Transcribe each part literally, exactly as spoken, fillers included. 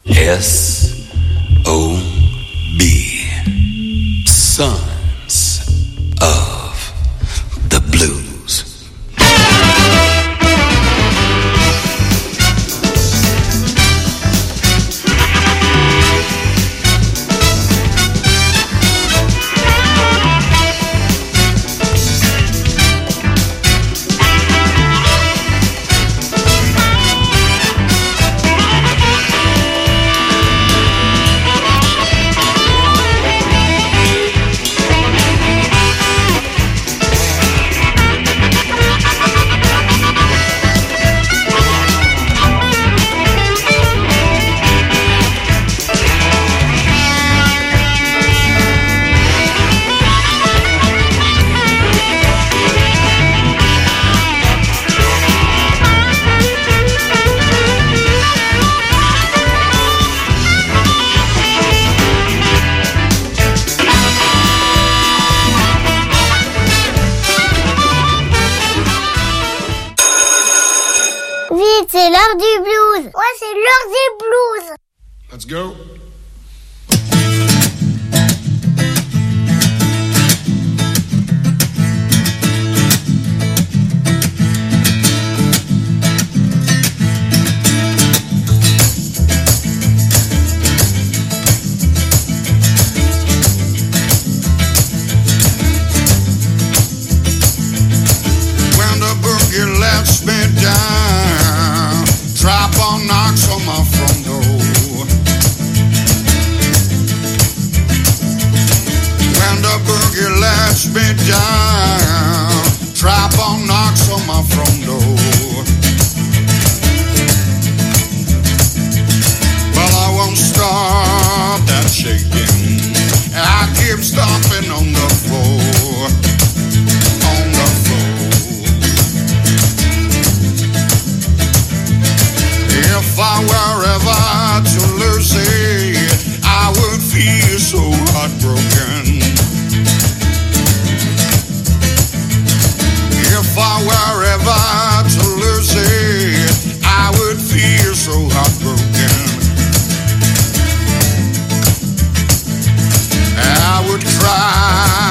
S O B. Sons of the Blues. C'est l'heure du blues. Ouais, c'est l'heure des blues. Let's go. When the boogie lets me down, trap on knocks on my front door. When the boogie lets me down, trap on knocks on my front door. Well, I won't stop that shaking. I keep stomping on the floor, on the floor. If I were ever to lose it, I would feel so heartbroken. If I were ever to lose it, I would feel so heartbroken. I would cry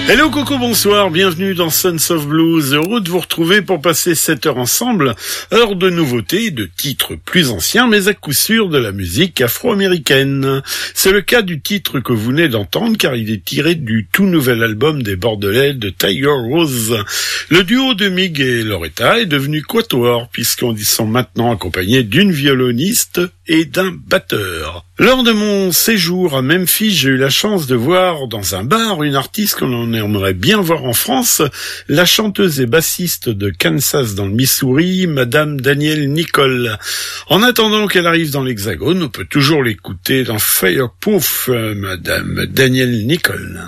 Hello, coucou, bonsoir, bienvenue dans Sons of Blues. Heureux de vous retrouver pour passer cette heure ensemble. Heure de nouveautés, de titres plus anciens, mais à coup sûr de la musique afro-américaine. C'est le cas du titre que vous venez d'entendre, car il est tiré du tout nouvel album des Bordelais de Tiger Rose. Le duo de Mig et Loretta est devenu quatuor, puisqu'on y sont maintenant accompagnés d'une violoniste et d'un batteur. Lors de mon séjour à Memphis, j'ai eu la chance de voir dans un bar une artiste qu'on en aimerait bien voir en France, la chanteuse et bassiste de Kansas dans le Missouri, Madame Danielle Nicole. En attendant qu'elle arrive dans l'Hexagone, on peut toujours l'écouter dans Fireproof, Madame Danielle Nicole.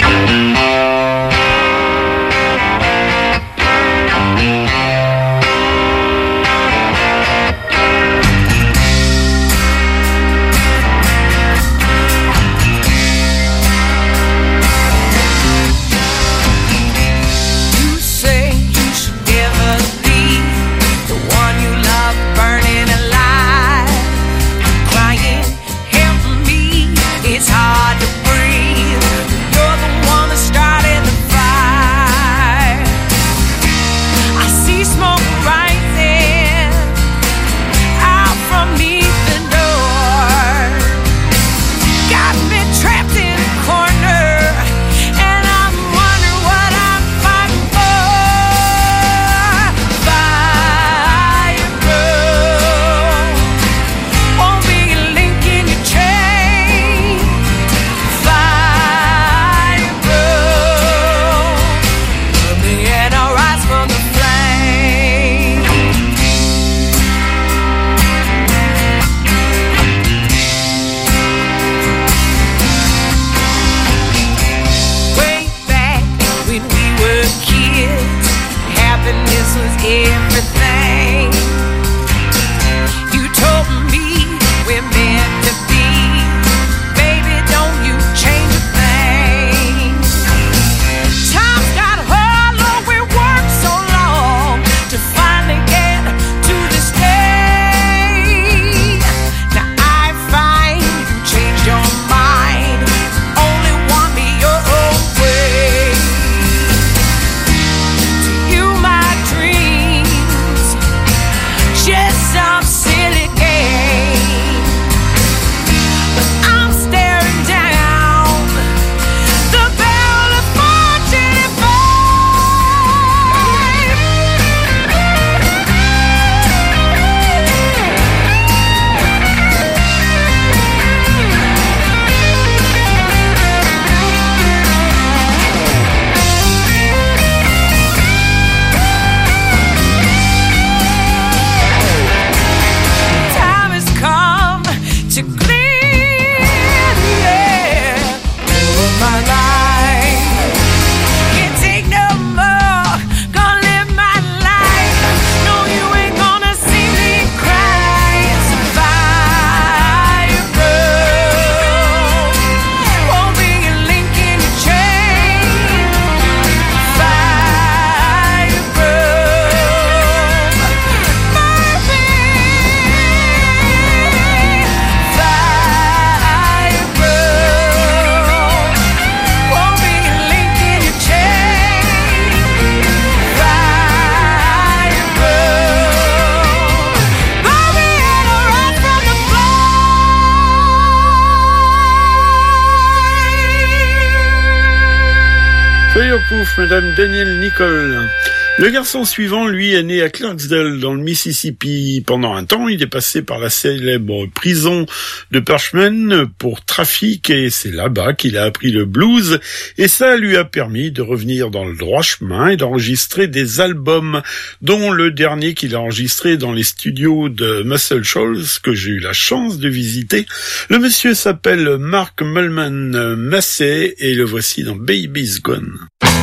Fireproof, Madame Danielle Nicole. Le garçon suivant, lui, est né à Clarksdale, dans le Mississippi. Pendant un temps, il est passé par la célèbre prison de Parchman pour trafic, et c'est là-bas qu'il a appris le blues, et ça lui a permis de revenir dans le droit chemin et d'enregistrer des albums, dont le dernier qu'il a enregistré dans les studios de Muscle Shoals, que j'ai eu la chance de visiter. Le monsieur s'appelle Mark Mulman Massey, et le voici dans Baby's Gone.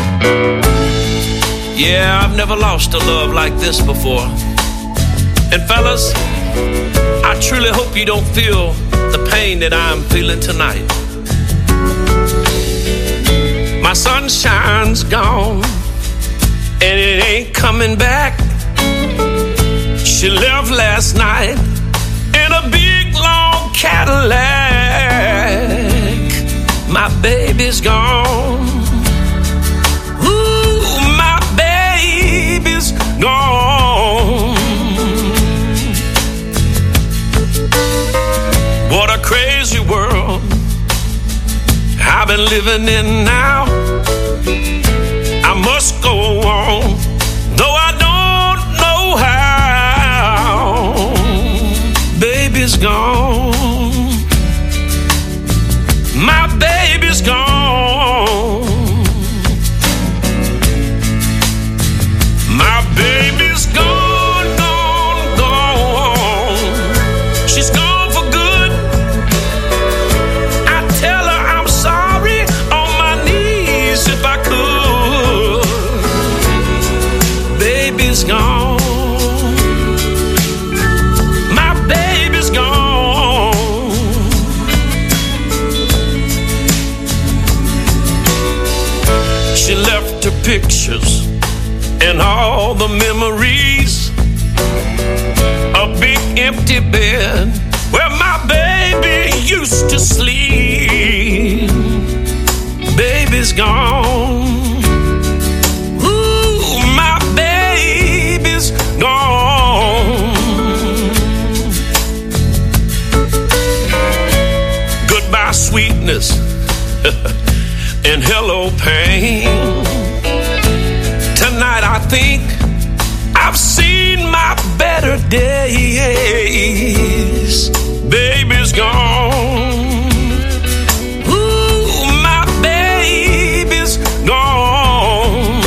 Yeah, I've never lost a love like this before. And fellas, I truly hope you don't feel the pain that I'm feeling tonight. My sunshine's gone, and it ain't coming back. She left last night in a big long Cadillac. My baby's gone. crazy world I've been living in now. I must go on, though I don't know how. Baby's gone, my baby's gone, my baby's gone, gone, gone. She's gone for good. I tell her I'm sorry on my knees if I could. Baby's gone, my baby's gone. She left her pictures and all the memories, a big empty bed where my baby used to sleep. Baby's gone, ooh, my baby's gone. Goodbye sweetness and hello pain. Tonight I think I've seen my better days. Baby's gone, ooh, my baby's gone.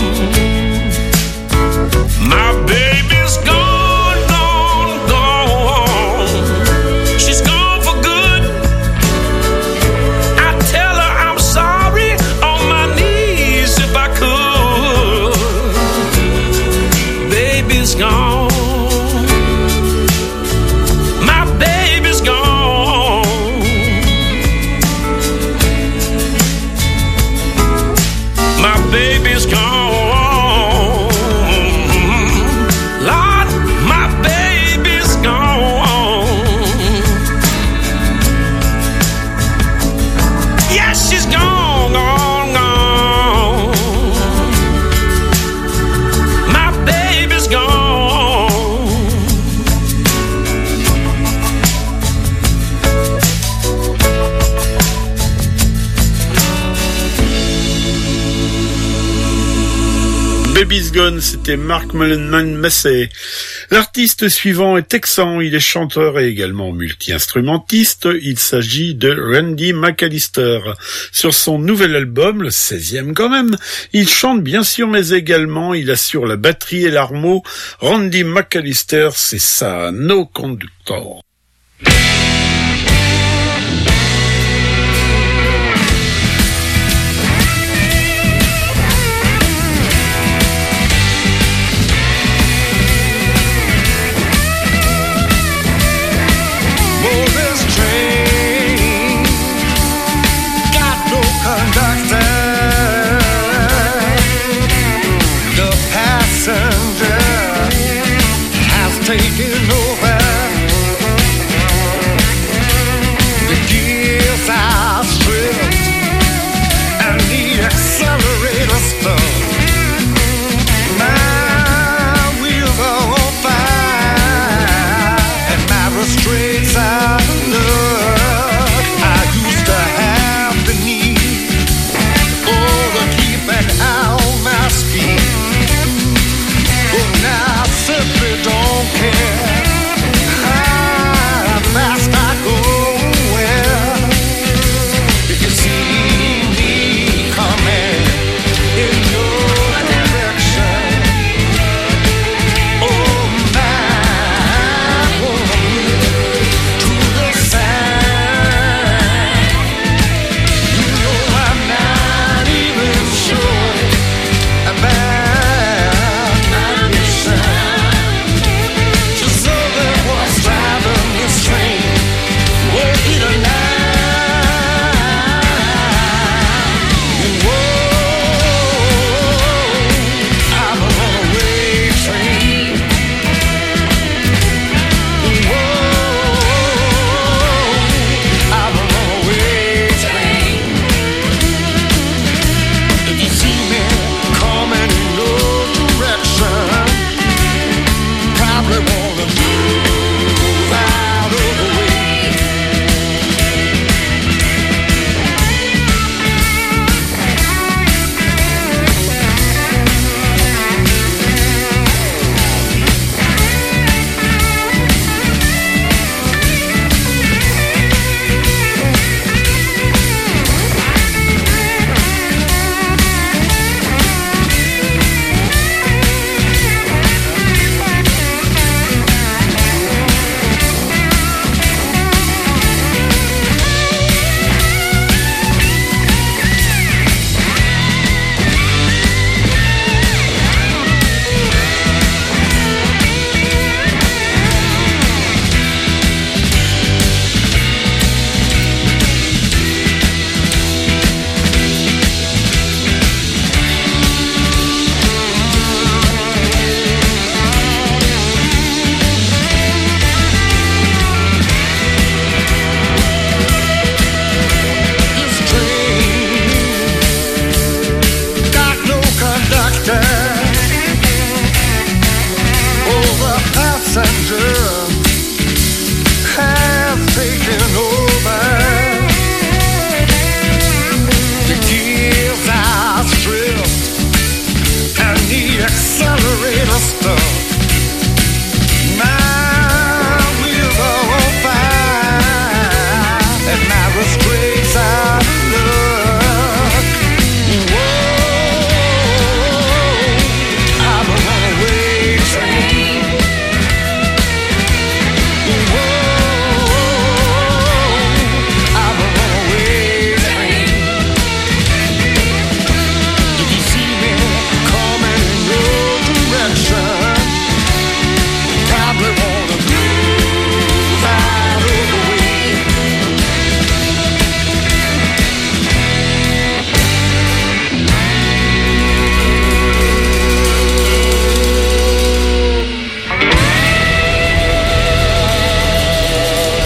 My baby's gone, gone, gone. She's gone for good. I tell her I'm sorry on my knees if I could. Baby's gone, my baby's gone. My baby's gone. Lord, my baby's gone. Yes, she's gone, gone, gone. My baby's gone. Baby's Gone, c'était Mark Mullenman Massey. L'artiste suivant est texan, il est chanteur et également multi-instrumentiste. Il s'agit de Randy McAllister. Sur son nouvel album, le seizième quand même, il chante bien sûr, mais également il assure la batterie et l'armeau. Randy McAllister, c'est ça, No Conductor. This train got no conductor. The passenger has taken over.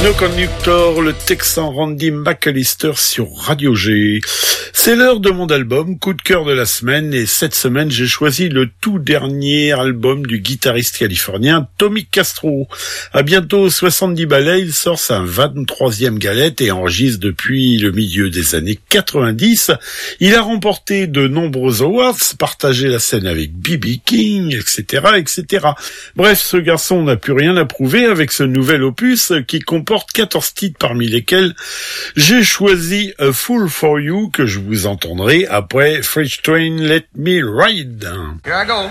Dino Conductor, le Texan Randy McAllister sur Radio G. C'est l'heure de mon album, coup de cœur de la semaine, et cette semaine j'ai choisi le tout dernier album du guitariste californien Tommy Castro. À bientôt soixante-dix balais, il sort sa vingt-troisième galette et enregistre depuis le milieu des années quatre-vingt-dix. Il a remporté de nombreux awards, partagé la scène avec B B King, et cetera, et cetera. Bref, ce garçon n'a plus rien à prouver avec ce nouvel opus qui comporte quatorze titres parmi lesquels j'ai choisi A Fool for You que je vous entendrai après Freight Train Let Me Ride. Here I go.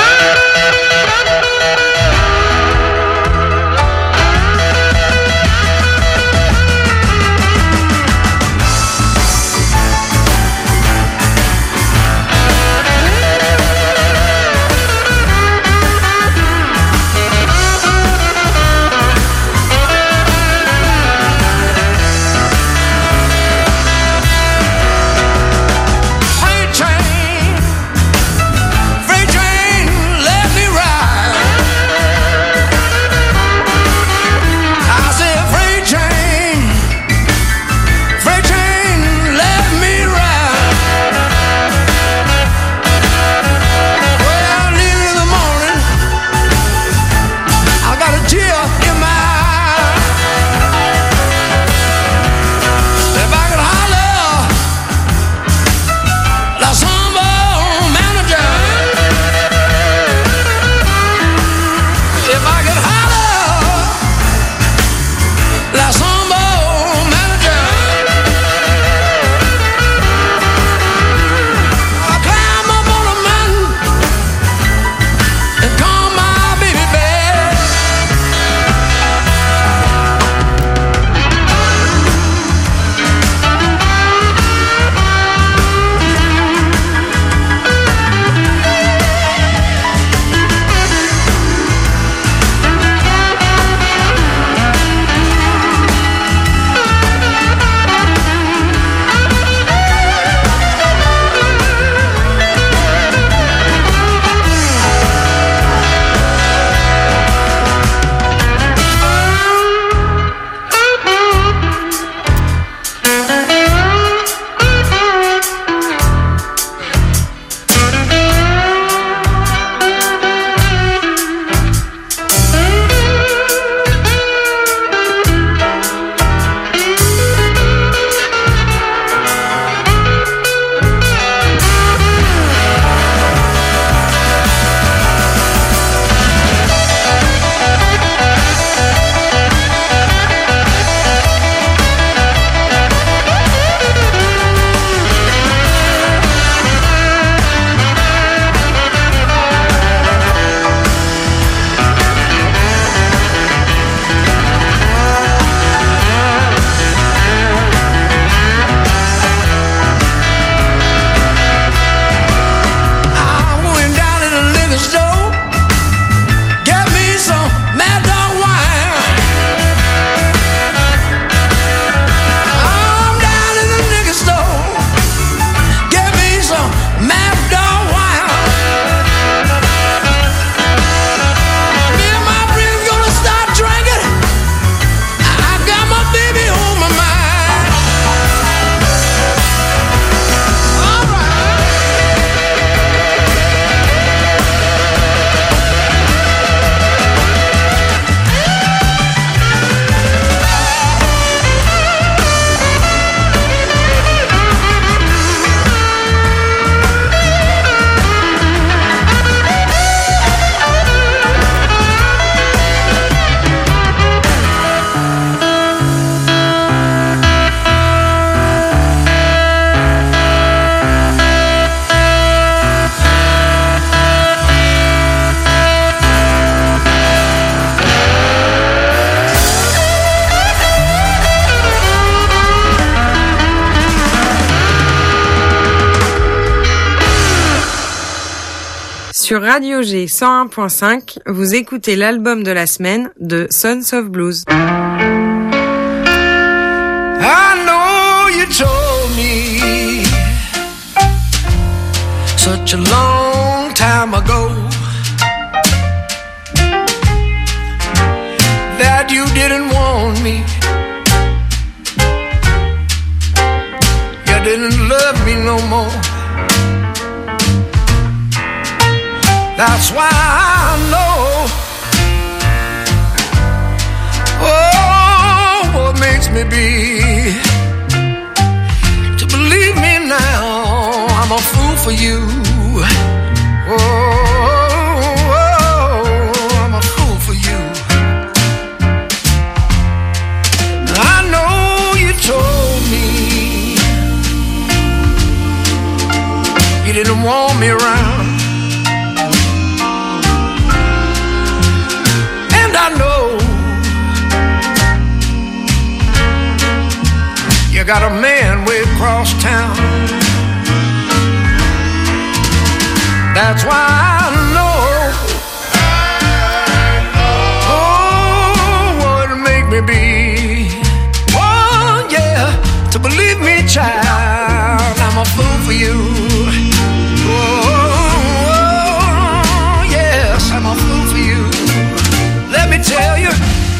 Sur Radio G cent un point cinq, vous écoutez l'album de la semaine de Sons of Blues. I know you told me such a long time ago that you didn't want me didn't love me no more. That's why I know, oh, what makes me be. To believe me now, I'm a fool for you. Oh, oh, I'm a fool for you. I know you told me you didn't want me around. And I know you got a man way across town. That's why I know, oh, what it make me be. Oh, yeah, to believe me, child, I'm a fool for you. Oh, yes, I'm a fool for you. Let me tell you.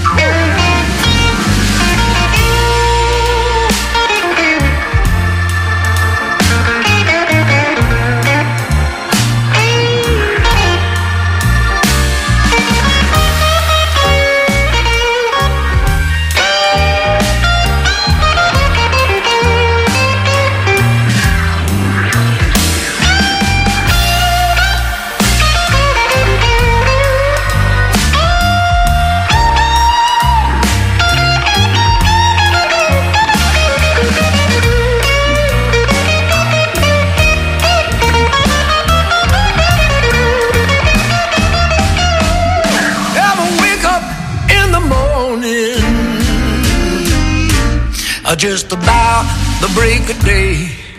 Just about the break of day,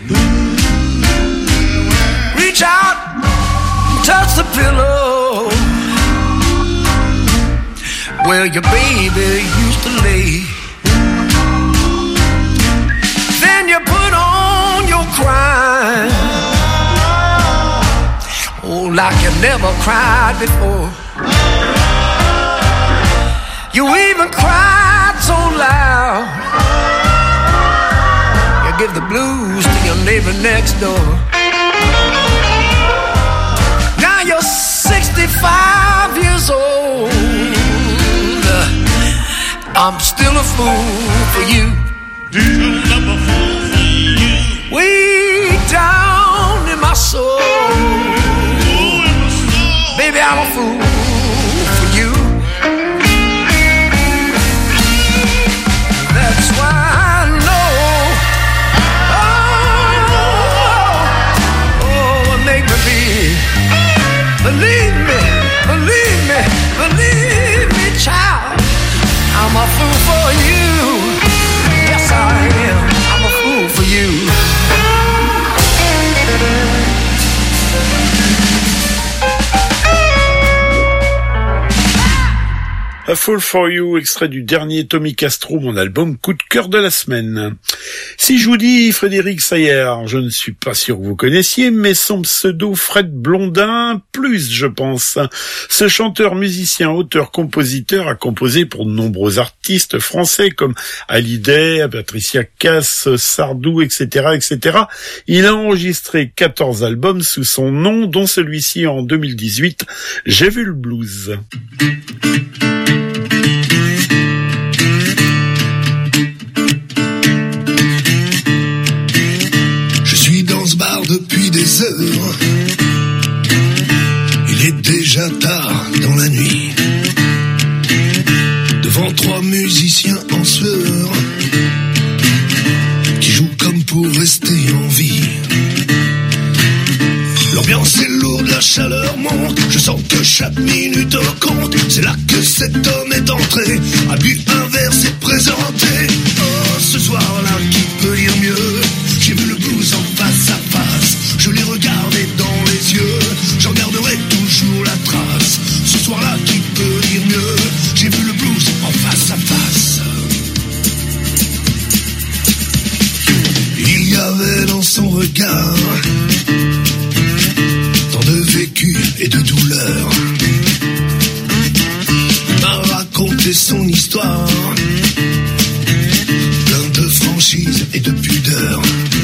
reach out, touch the pillow where your baby used to lay. Then you put on your crying, oh, like you never cried before. You even cried so loud, give the blues to your neighbor next door. Now you're sixty-five years old. I'm still a fool for you. Way down in my soul, baby, I'm a fool for you. That's why believe me, believe me, believe me, child, I'm a fool for you. Yes, I am, I'm a fool for you. A Fool for You, extrait du dernier Tommy Castro, mon album coup de cœur de la semaine. Si je vous dis Frédéric Sayer, je ne suis pas sûr que vous connaissiez, mais son pseudo Fred Blondin, plus je pense. Ce chanteur, musicien, auteur, compositeur a composé pour de nombreux artistes français comme Hallyday, Patricia Cass, Sardou, et cetera, et cetera. Il a enregistré quatorze albums sous son nom, dont celui-ci en deux mille dix-huit, J'ai vu le blues. Depuis des heures, il est déjà tard dans la nuit. Devant trois musiciens en sueur qui jouent comme pour rester en vie. L'ambiance est lourde, la chaleur monte. Je sens que chaque minute compte. C'est là que cet homme est entré, a bu un verre, s'est présenté. Oh, ce soir-là, qui peut dire mieux? J'ai vu le blues en face à face. Je l'ai regardé dans les yeux. J'en garderai toujours la trace. Ce soir-là, qui peut dire mieux? J'ai vu le blues en face à face. Il y avait dans son regard tant de vécu et de douleur. Il m'a raconté son histoire, plein de franchise franchise et de pudeur.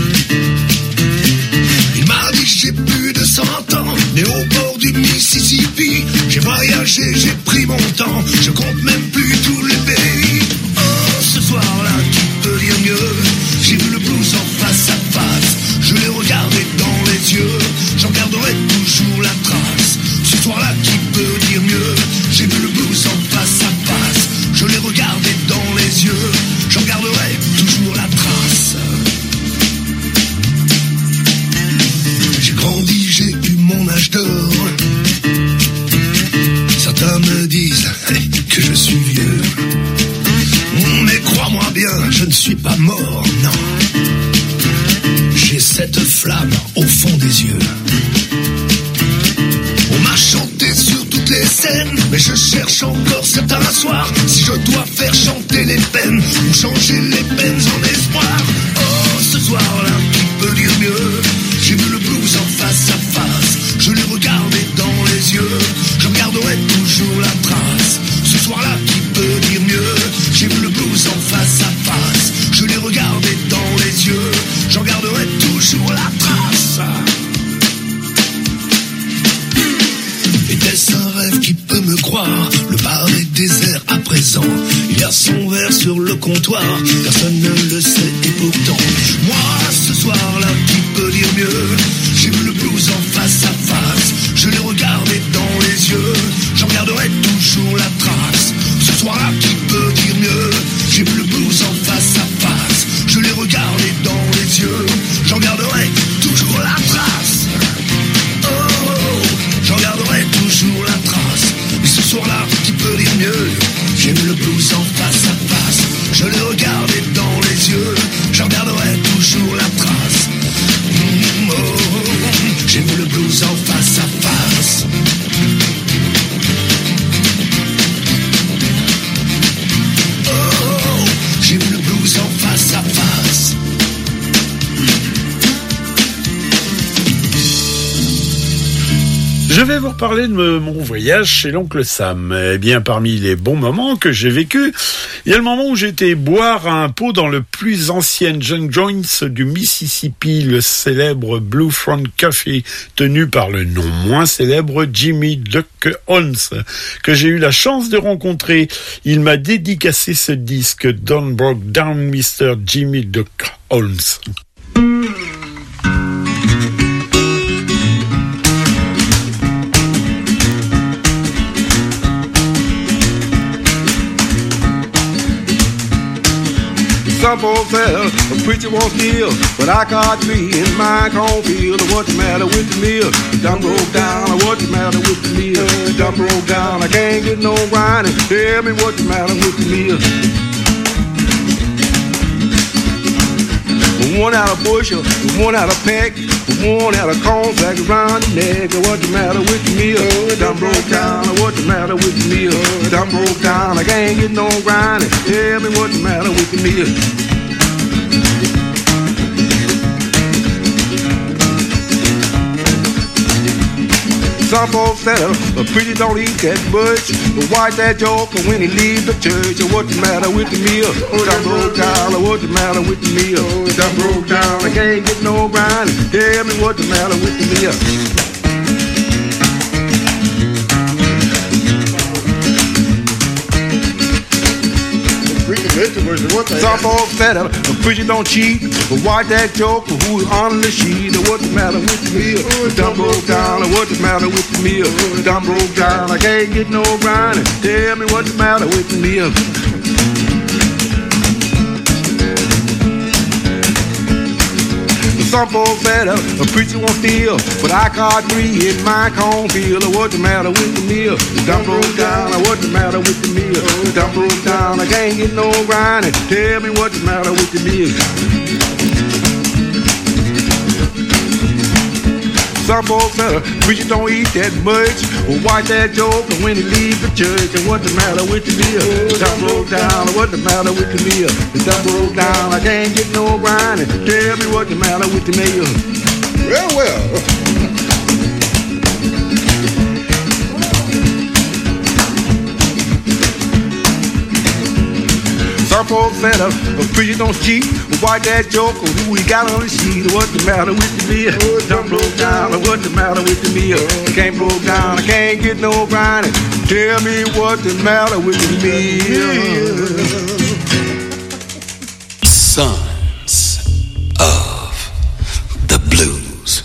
Il m'a dit j'ai plus de cent ans, né au bord du Mississippi. J'ai voyagé, j'ai pris mon temps, je compte même plus tous les pays. Oh, ce soir-là, qui peut dire mieux? J'ai vu le blues en face à face, je l'ai regardé dans les yeux, j'en garderai toujours la trace. Ce soir-là, qui peut dire mieux? J'ai vu le blues en face à face, je l'ai regardé dans les yeux, j'en garderai toujours la trace. J'ai grandi, j'ai eu mon âge d'or. Certains me disent que je suis vieux, mais crois-moi bien, je ne suis pas mort, non. J'ai cette flamme au fond des yeux. On m'a chanté sur toutes les scènes, mais je cherche encore certains soirs si je dois faire chanter les peines ou changer les peines en espoir. Oh, ce soir-là, qui peut dire mieux? J'ai vu le blues en face à face, je l'ai regardé dans les yeux, j'en garderai toujours la trace. Ce soir-là, qui peut dire mieux? J'ai vu le blues en face à face, je l'ai regardé dans les yeux, j'en garderai toujours la trace. Était-ce un rêve qui peut me croire? Le bar est désert à présent, il y a son verre sur le comptoir, personne ne le sait et pourtant moi, ce soir-là, qui peut dire mieux? J'ai vu le blues en face à face, je l'ai regardé dans les yeux, j'en garderai toujours la trace. Ce soir-là, qui peut dire mieux? J'ai vu le blues en face à face, je l'ai regardé dans les yeux, j'en garderai toujours la trace. Oh, j'en garderai toujours la trace. Mais ce soir-là, qui peut dire mieux? J'ai vu le blues en face à face, je l'ai regardé dans les yeux, j'en garderai toujours la trace. Mm, oh, j'ai vu le blues en face à face. Oh, j'ai vu le blues en face à face. Je vais vous reparler de mon voyage chez l'oncle Sam. Eh bien, parmi les bons moments que j'ai vécus, il y a le moment où j'étais boire un pot dans le plus ancien junk joints du Mississippi, le célèbre Blue Front Coffee, tenu par le non moins célèbre Jimmy Duck Holmes, que j'ai eu la chance de rencontrer. Il m'a dédicacé ce disque Don't Broke Down mister Jimmy Duck Holmes. Some folks tell a preacher won't steal, but I got three in my cornfield. What's the matter with the mill? It done broke down. What's the matter with the mill? It done broke down. I can't get no grinding. Tell me what's the matter with the mill? One out of bushel, one out of peck, one out of corn sack around the neck. What's the matter with the mill? It done broke down. What's the matter with the mill? It done broke down. I can't get no grinding. Tell me what's the matter with the mill? Some folks said a preacher don't eat that much, but watch that joker when he leaves the church. What's the matter with the meal? It done broke down. What's the matter with the meal? It done broke down. I can't get no grinding. Tell me what's the matter with the meal? Some folks said a preacher don't cheat, but watch that joker who's on the sheet. What's the matter with the meal? It done broke down. What's the matter with the meal? It done broke down. I can't get no grinding. Tell me what's the matter with the meal? Some folks said a, a preacher won't steal, but I caught three in my cornfield. What's the matter with the meal? It done broke down. What's the matter with the meal? It done broke down. I can't get no grinding. Tell me what's the matter with the meal? Some folks said a preacher don't eat that much, but watch that joker when he leaves the church. And what's the matter with the meal? It done broke down. What's the matter with the meal? It done broke down. I can't get no grinding. Tell me what's the matter with the meal? Well, well. dump old fella, a preacher don't cheat. Wipe that joke, who we got on the sheet. What's the matter with the beer? Dump broke down, what's the matter with the beer? I can't broke down, I can't get no grinding. Tell me what's the matter with the beer? Sons of the Blues.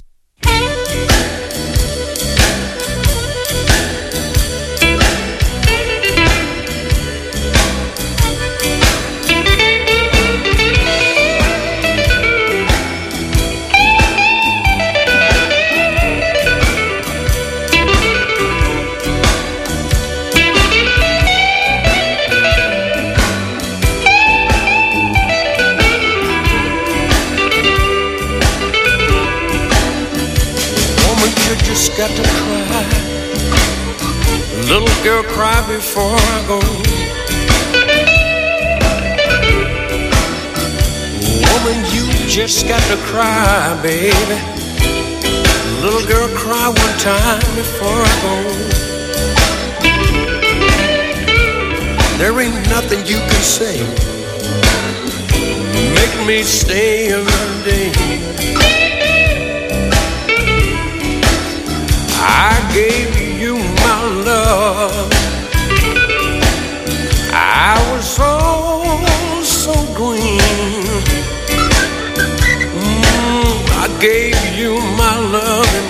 Got to cry, little girl, cry before I go. Woman, you just got to cry, baby. Little girl, cry one time before I go. There ain't nothing you can say make me stay another day. I gave you my love. I was so, so green. Mm, I gave you my loving.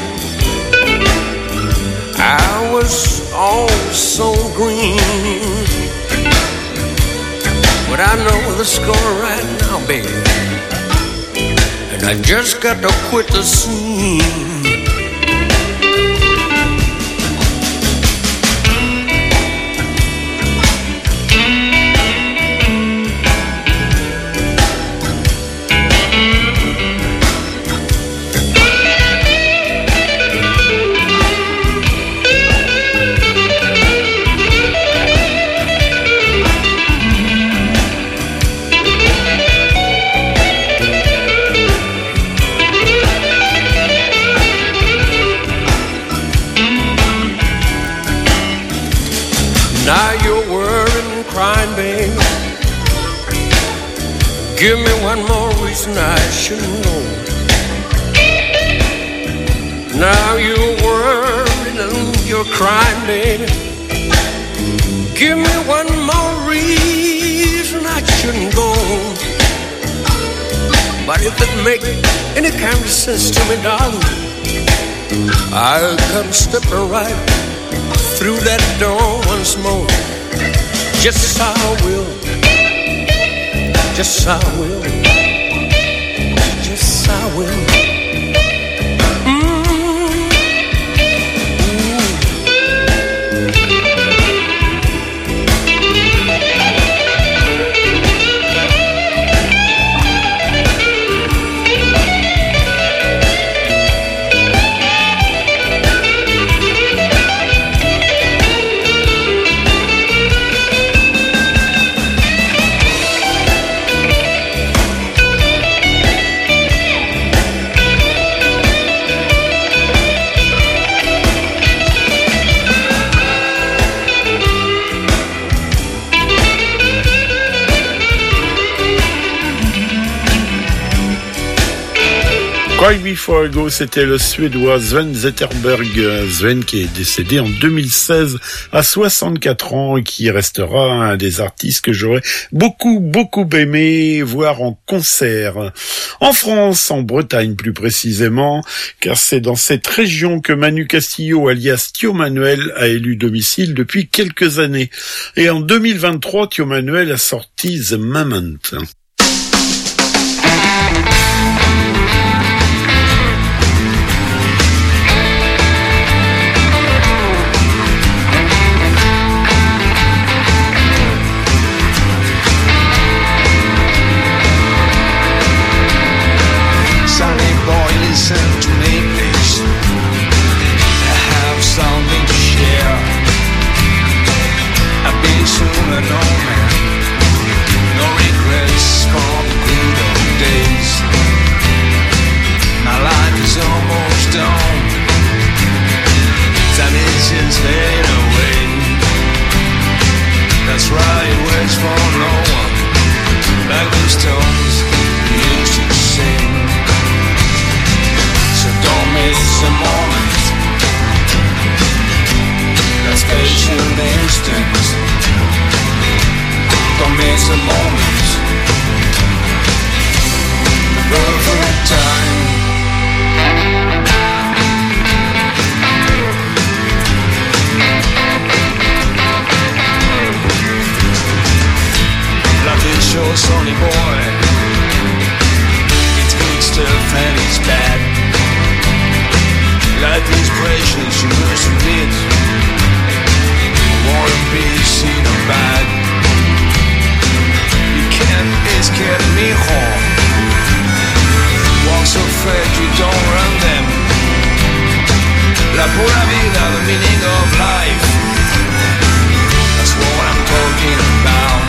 I was all so green. But I know the score right now, baby. And I just got to quit the scene. Now you're worried and crying, baby. Give me one more reason I shouldn't go. Now you're worried and you're crying, baby. Give me one more reason I shouldn't go. But if it makes any kind of sense to me, darling, I'll come stepping right through that door once more. Just I will. Just I will. Just I will. Cry Before I Go, c'était le Suédois Sven Zetterberg. Sven qui est décédé en deux mille seize à soixante-quatre ans et qui restera un des artistes que j'aurais beaucoup, beaucoup aimé voir en concert. En France, en Bretagne plus précisément, car c'est dans cette région que Manu Castillo, alias Thio Manuel, a élu domicile depuis quelques années. Et en deux mille vingt-trois, Thio Manuel a sorti The Moment. Listen to me, please. I have something to share. I've been through a no man, no regrets for the good old days. My life is almost done. Time is fading away. That's right, it waits for no one. it's bad. Life is precious, you must admit. War and peace in a bag. You can't escape me home. Walk so fast you don't run them. La pura vida, the meaning of life. That's what I'm talking about.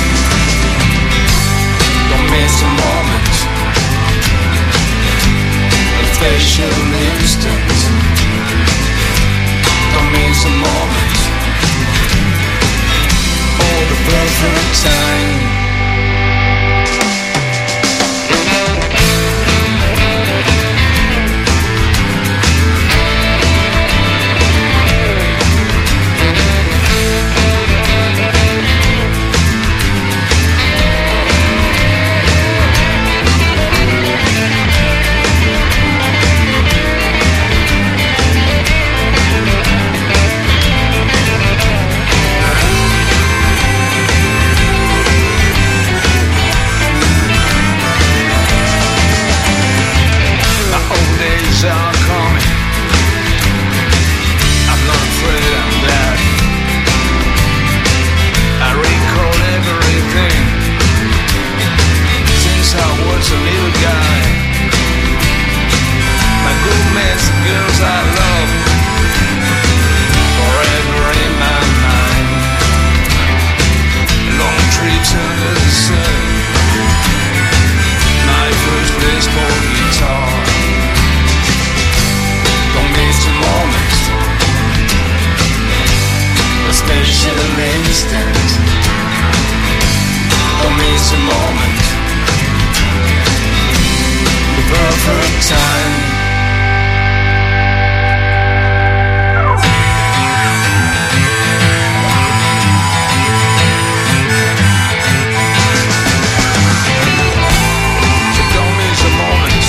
Don't miss a moment. A special instant. Don't miss a moment. All the perfect time. Are coming. I'm not afraid, I'm glad. I recall everything since I was a little guy. My good men, the girls I love, forever in my mind. Long trips under the sun. My first baseball guitar. Don't miss a moment. A special instant. Don't miss a moment. The perfect time. So don't miss a moment.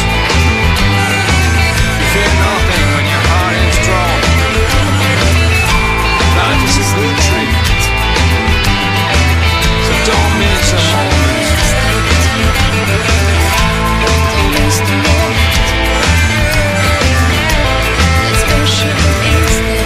You fear nothing when your heart is strong. Life is a good treat. So don't miss a moment. Don't miss the moment. Let's go share the instant.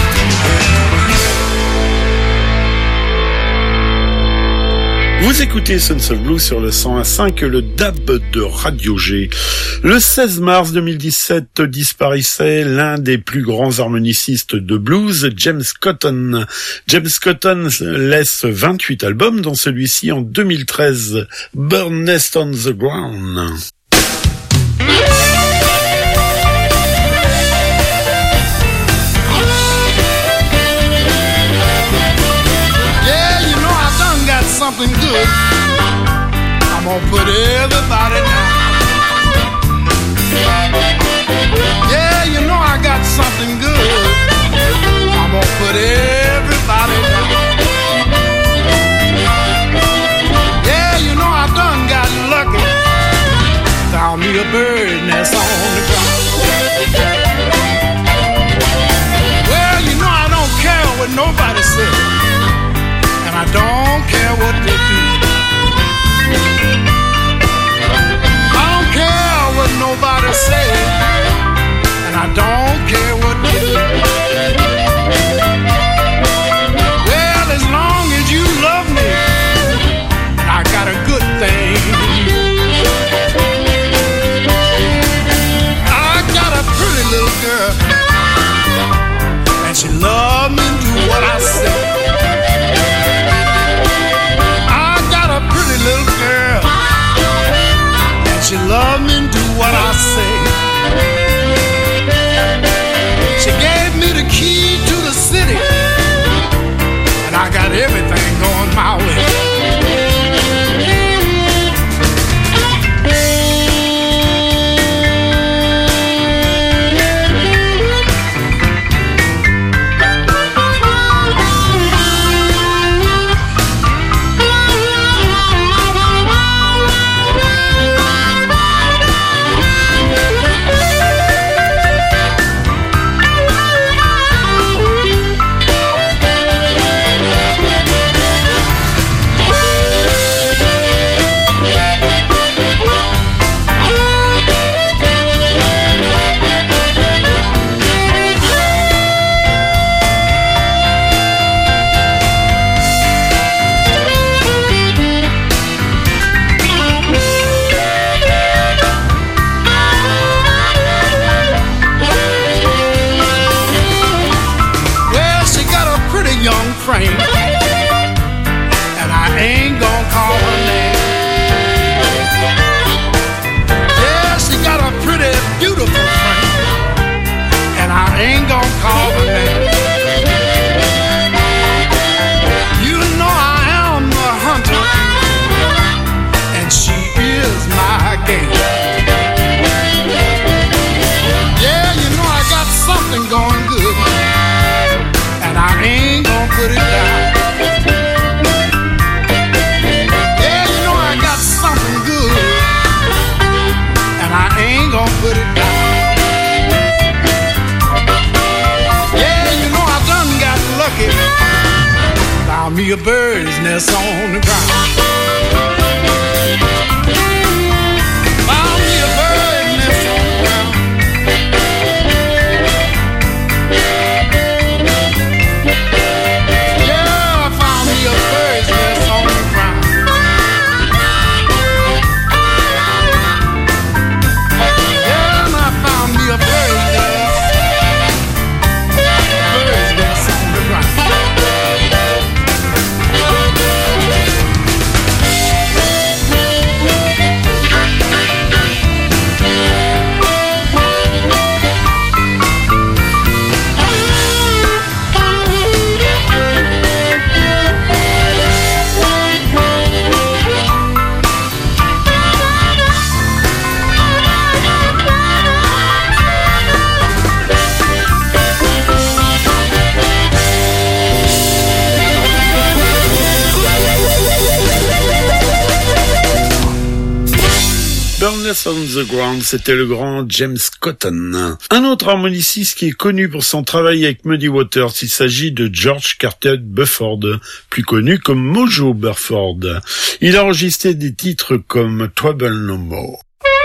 Vous écoutez Sons of Blues sur le cent un virgule cinq, le D A B de Radio G. Le seize mars deux mille dix-sept disparaissait l'un des plus grands harmonicistes de blues, James Cotton. James Cotton laisse vingt-huit albums, dont celui-ci en deux mille treize, Burn Nest on the Ground. Yeah, you know I done got something good. I'm gonna put everybody down. Yeah, you know I got something good. I'm gonna put everybody down. Yeah, you know I done got lucky. Found me a bird nest on the ground. Well, you know I don't care what nobody says, and I don't care what they do. I don't care what nobody says, and I don't care what they do. Well, as long as you love me, I got a good thing. I got a pretty little girl, and she loves me and do what I say. I got a pretty little girl, and she loves me and do what I say. She gave me the key to the city, and I got everything going my way. a bird's nest on the ground. Found me a bird's nest on the ground. Yeah, I found me a bird's nest on the ground. Yeah, I found me a bird's nest. Bird's nest on the ground. Bird's on the Ground, c'était le grand James Cotton. Un autre harmoniciste qui est connu pour son travail avec Muddy Waters, il s'agit de George Carter Buford, plus connu comme Mojo Buford. Il a enregistré des titres comme Trouble No More.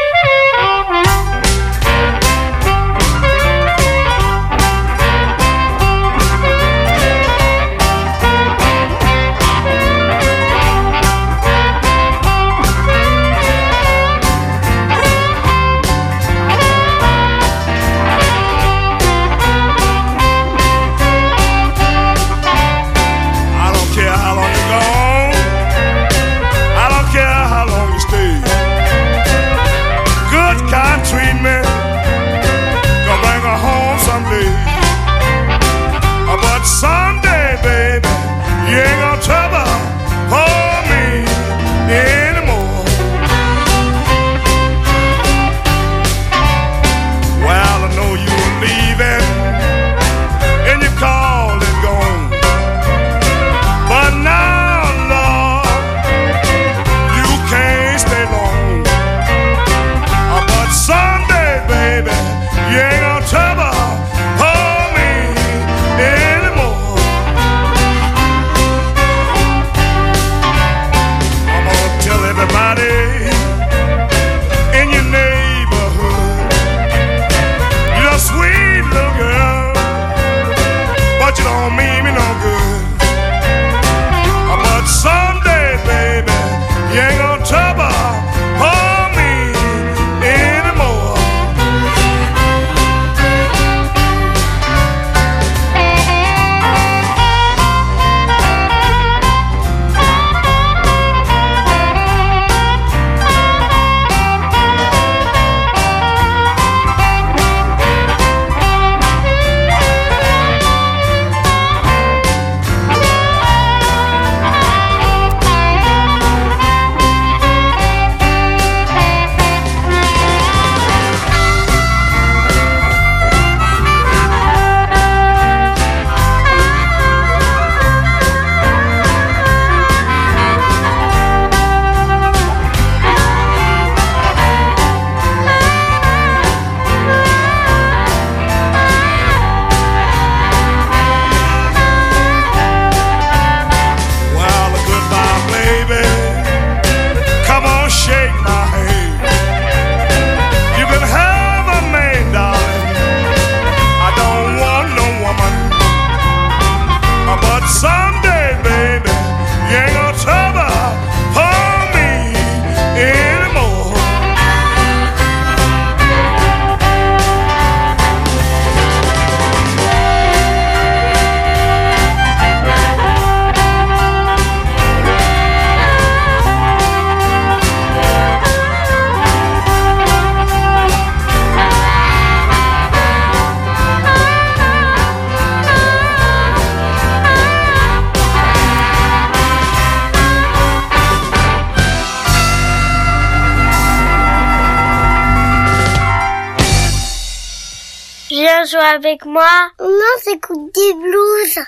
Viens jouer avec moi. Non, j'écoute des blues.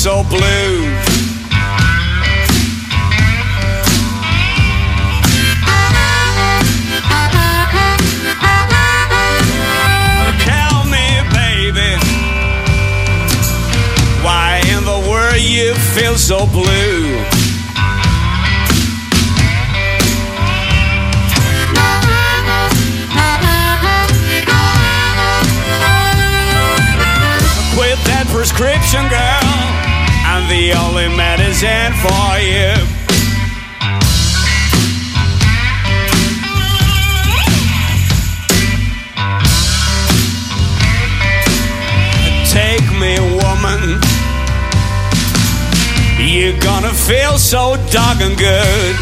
so blue. Tell me, baby, why in the world you feel so blue? Quit that prescription, girl, I'm the only medicine for you. Take me, woman, you're gonna feel so doggone good.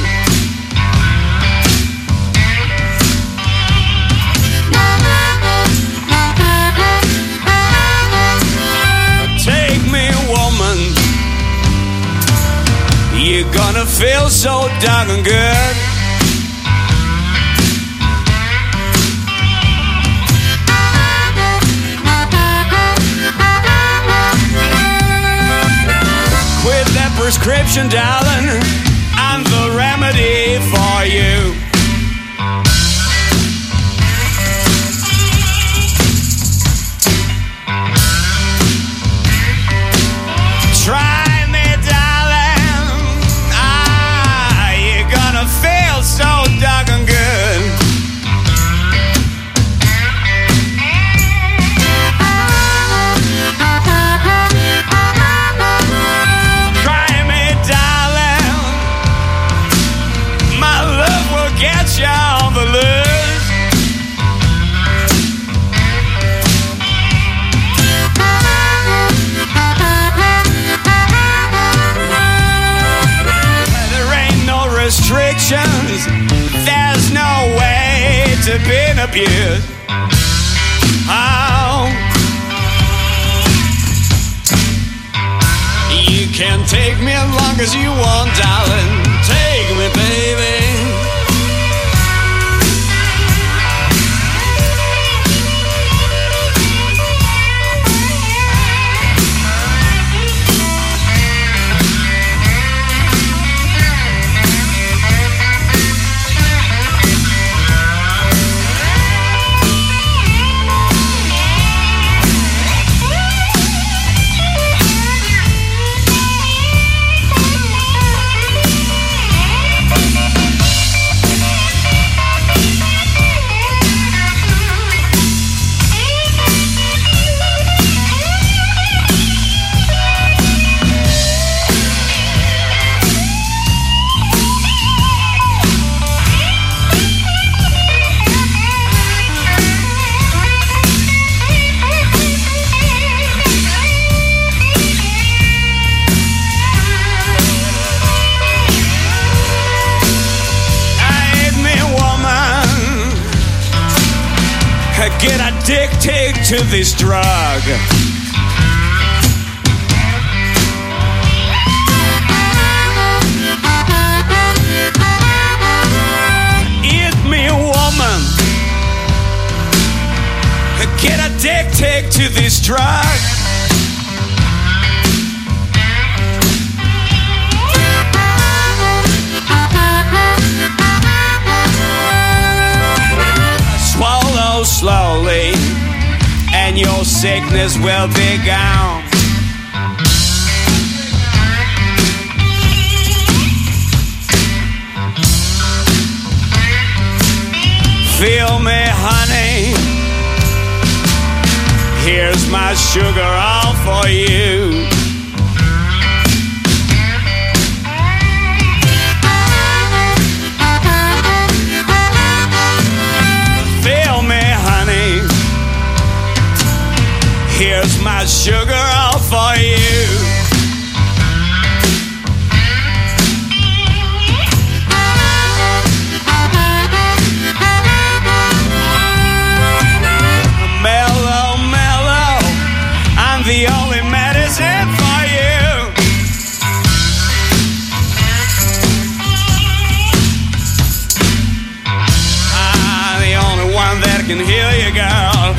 Take me, woman, you're gonna feel so doggone good. Quit that prescription, darling, I'm the remedy for you. Try me, darling, ah, you're gonna feel so doggone good. Try me, darling, my love will get you on the loose. There ain't no restrictions, there's no way to be abused. Oh, you can take me as long as you want, darling. Take me, baby. Get addicted to this drug. Eat me, woman. Get addicted to this drug. Swallow slowly, and your sickness will be gone. Feel me, honey, here's my sugar all for you. Feel me, honey, here's my sugar all for you. Mellow, mellow, I'm the only medicine for you. I'm the only one that can heal you, girl.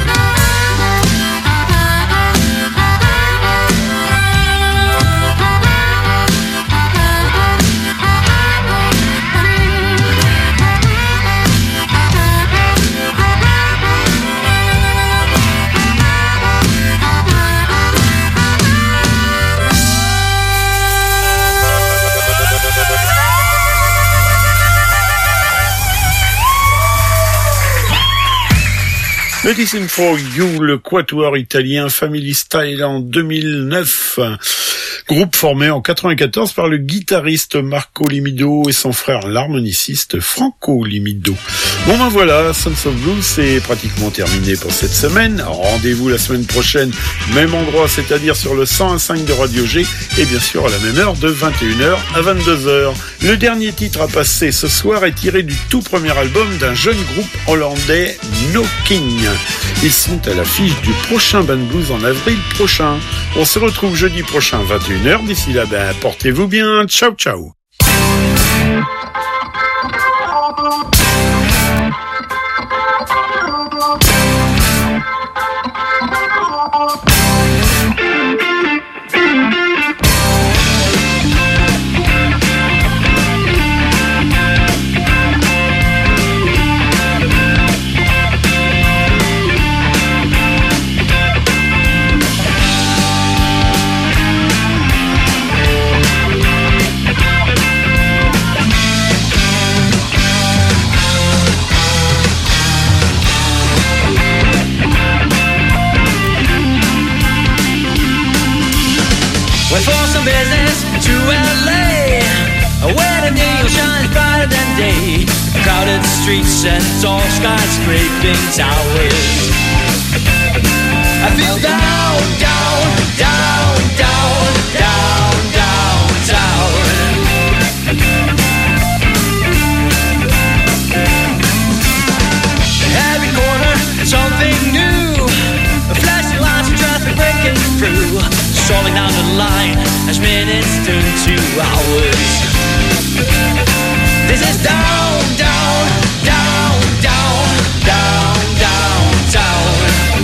Medicine for You, le quatuor italien Family Style en deux mille neuf. Groupe formé en quatre-vingt-quatorze par le guitariste Marco Limido et son frère l'harmoniciste Franco Limido. Bon ben voilà, Sons of Blues, c'est pratiquement terminé pour cette semaine. Rendez-vous la semaine prochaine, même endroit, c'est-à-dire sur le cent un virgule cinq de Radio G, et bien sûr à la même heure de vingt et une heures à vingt-deux heures. Le dernier titre à passer ce soir est tiré du tout premier album d'un jeune groupe hollandais, No King. Ils sont à l'affiche du prochain Band Blues en avril prochain. On se retrouve jeudi prochain vingt et une heures. D'ici là, ben, portez-vous bien. Ciao, ciao. Went for some business to L A, where the neon shines brighter than day. Crowded streets and tall skyscraping towers. I feel down, down, down, down, down, downtown. Every corner, something new. Flashing lights and traffic breaking through. Strolling down the line as minutes turn to hours. This is down, down, down, down, down, downtown.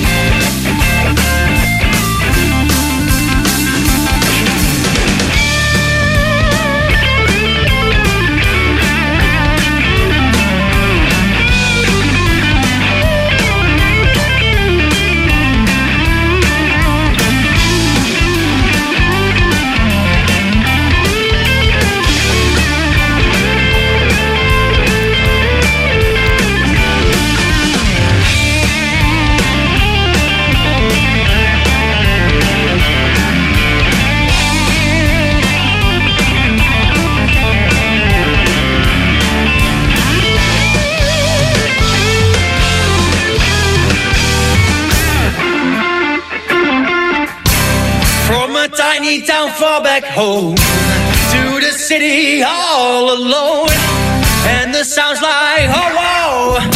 Tiny town far back home to the city all alone, and the sounds like oh whoa.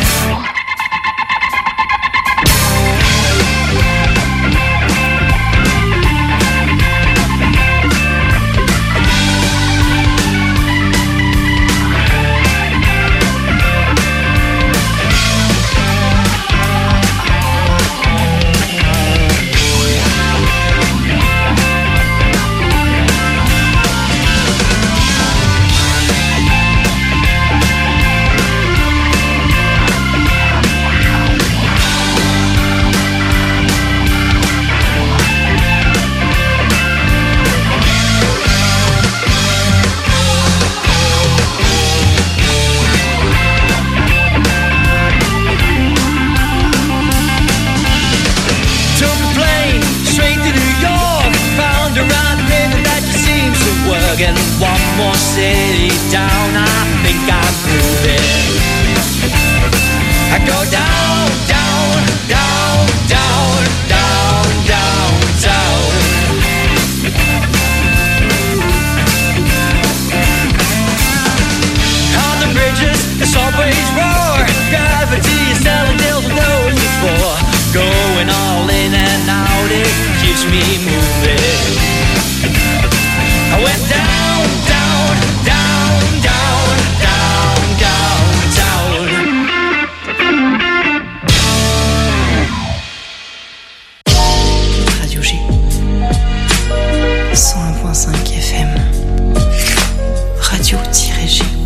And one more city down, I think I'm moving. I go down, down, down, down, down, downtown. On the bridges, the subways roar. Gravity is telling tales of those before. Going all in and out, it keeps me moving. I went down, down, down, down, down, downtown. Radio G cent un virgule cinq F M Radio-G